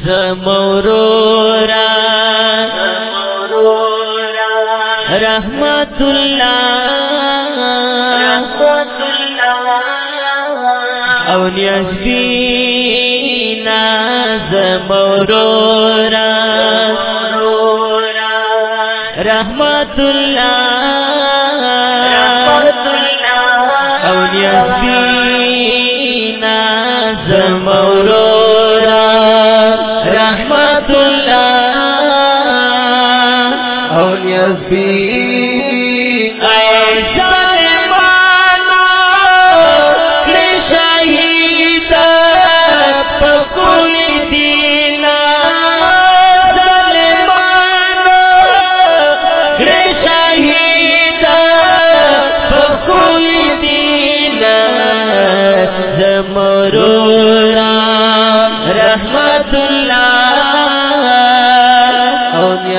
ज़मौरोरा रहमतुल्लाह औनियस्बीना ज़मौरोरा रहमतुल्लाह औनियस्बीना ज़मौरोरा रहमतुल्लाह औनियस्बीना ज़मौरोरा रहमतुल्लाह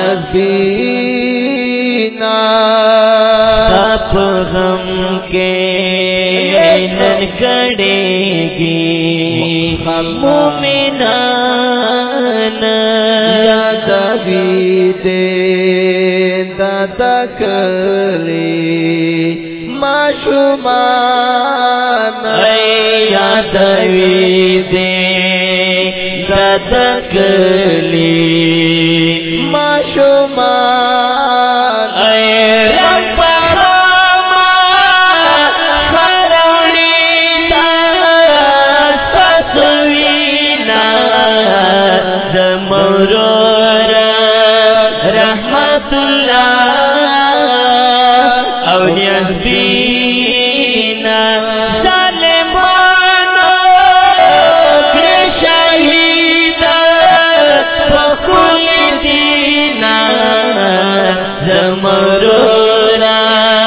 औनियस्बीना ताप गम के ननकड़ेगी मोमिनान यादवीते तकली माशुमान यादवीते तकली माशुमान ज़मौरोरा रहमतुल्लाह औनियस्बीना सलमानो शहीदा फकुल दीना ज़मौरोरा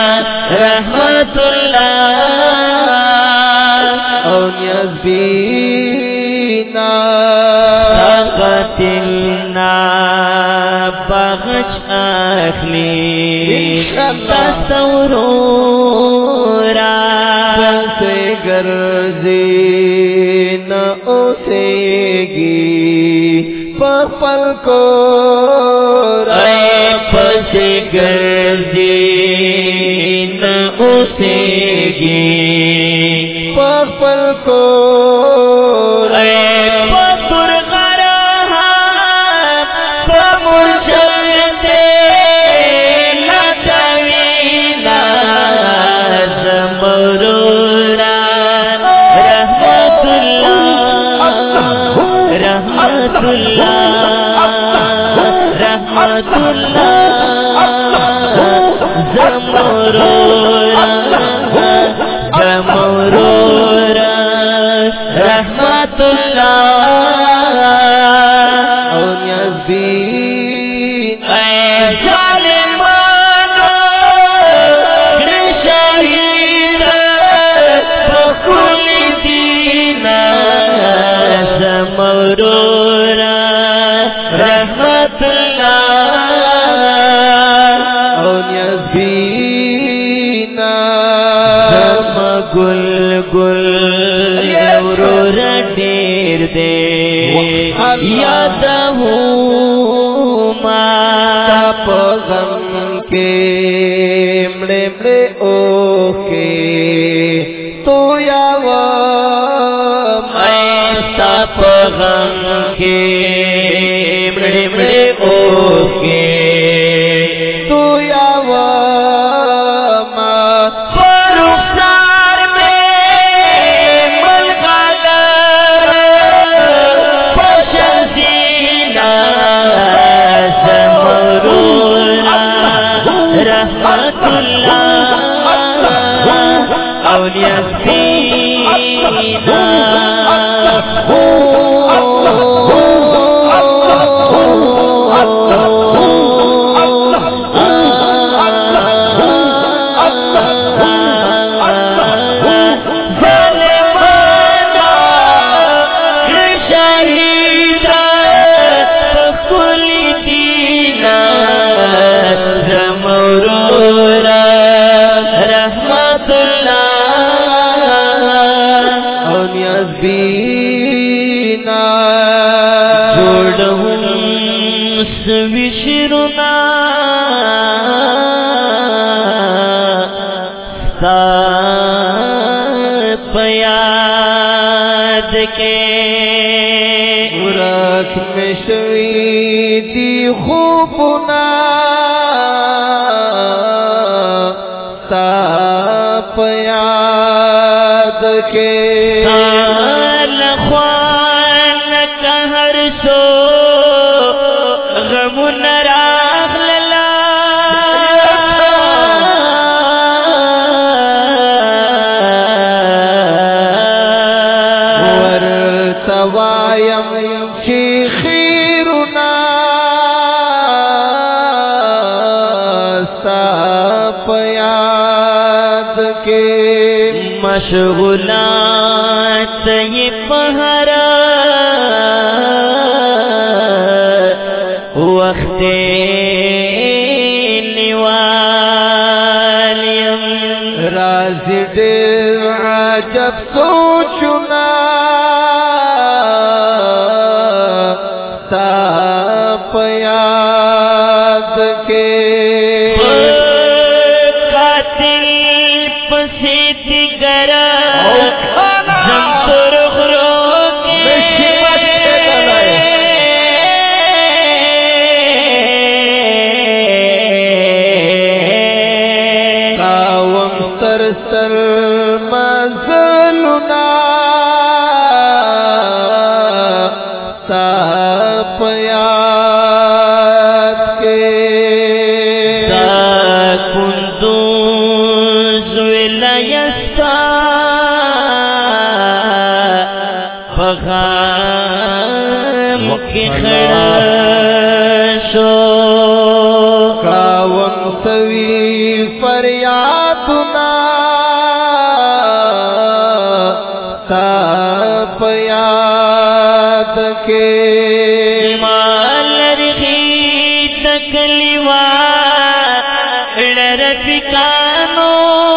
रहमतुल्लाह औनियस्बीना قتلنا بغش أخلي تصورورا से गर्जी न उसेगी पल को से गर्जी न उसेगी पल को ज़मौरोरा रहमतुल्लाह औनियस्बीना ज़ालिमानो शहीदा फकुल दीना ज़मौरोरा रहमतुल्लाह औनियस्बीना गुल गुल औरोरा डेर दे यादहूमा ताप गम के मड़े मड़े ओके तो यावा मैं ताप गम के मड़े मड़े ओके तो यावा ज़मौरोरा रहमतुल्लाह विशरुना सा पयाद के मुराद में शवीदी खूबना सा पयाद के ख्वान कहर सो गम नराग लला वर तवायम की खीरुना सा पयाद के मशगुलात ये पहरा वक्ते निवालियम राज़ी दिल अजब सोचना सा पयाद के कातिल पसीती गरा जमसुर खुरो के कावम सरसल मजलुना सा पयाद के कुंदूज विलयस्ता बगाम के खड़शो कावम सवी फरियादुना सा पयाद के मालरगी तकलीवा रफिकानो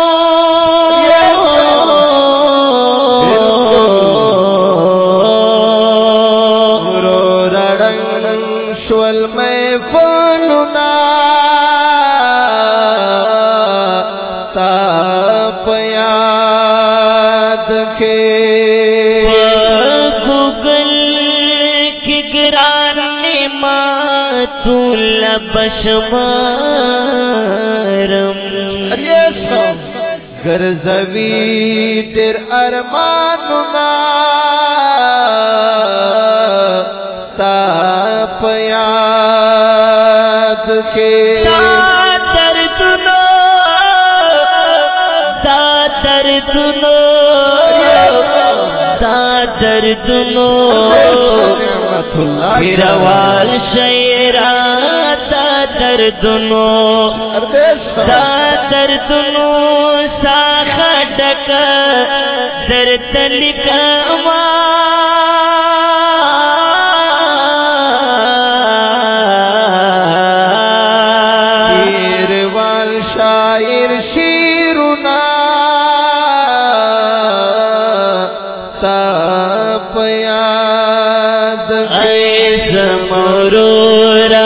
रो रड़ंग श्वल में फलुना सा पयाद के गूगल की गिराने मातुल बशमारम गरजवी तेर अरमानुना सा पयाद के दर्दनो दर्दनो दर्दनो गिरवाल शेरा दर्दनो दर्दनो साखा डक दर्दलिका गिरवाल शायर शीरुना सा पयाद के समरूरा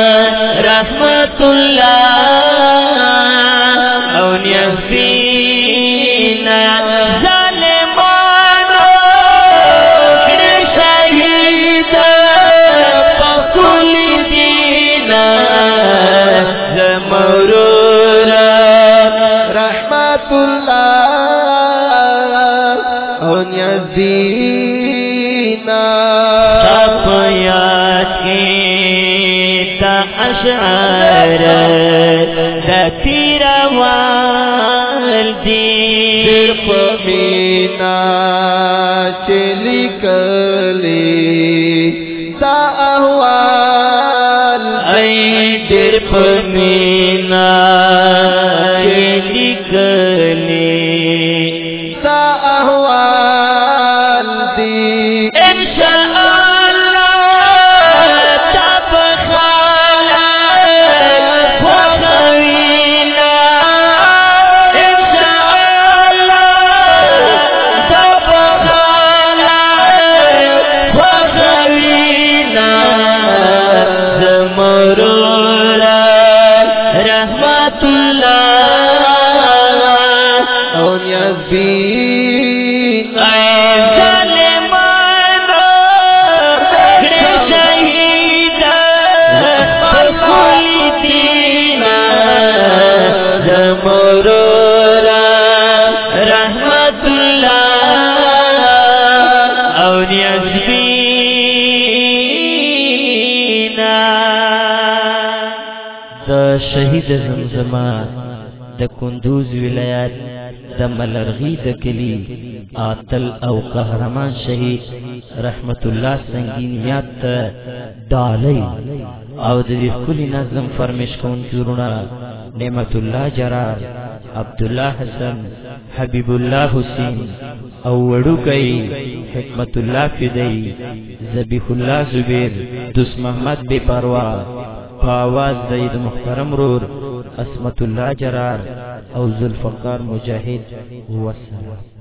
रहमतुल्लाह औनियसीना जालिमानो शहीद पकुली दीना समरूरा रहमतुल्लाह और यज़ीना सफयात की अशआर दतीरा वालदी सिर्फ मीना चली कली सा अहवाल ऐ सिर्फ मीना निकली सा अहवाल दी مینا د شهید زمزمه د کندوز ولایت د ملرغی د کلی آتل او قهرمان شهید رحمت الله سنگین یاد ته ډالۍ او د دې کلی نظم فرمیش کون کورونه نعمت الله جرار عبد الله حسن حبیب الله حسین او وړوکی حکمت الله فدی ذبیح الله زبیر دوست محمد بے پروا آواز زید محترم رور اسمت الله جرار او ذوالفقار مجاهد والسلام.